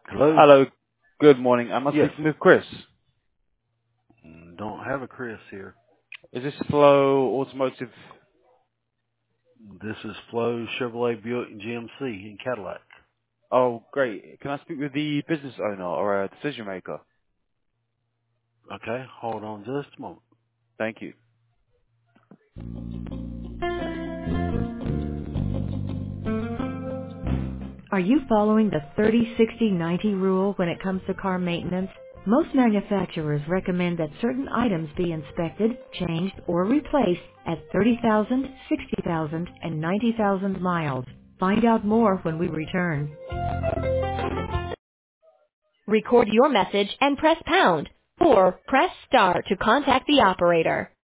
Hello? Hello. Good morning. Am I Yes. speaking with Chris? Don't have a Chris here. Is this Flow Automotive? This is Flo Chevrolet Buick and GMC in Cadillac. Oh, great. Can I speak with the business owner or a decision maker? Okay, hold on just a moment. Thank you. Are you following the 30-60-90 rule when it comes to car maintenance? Most manufacturers recommend that certain items be inspected, changed, or replaced at 30,000, 60,000, and 90,000 miles. Find out more when we return. Record your message and press pound, or press star to contact the operator.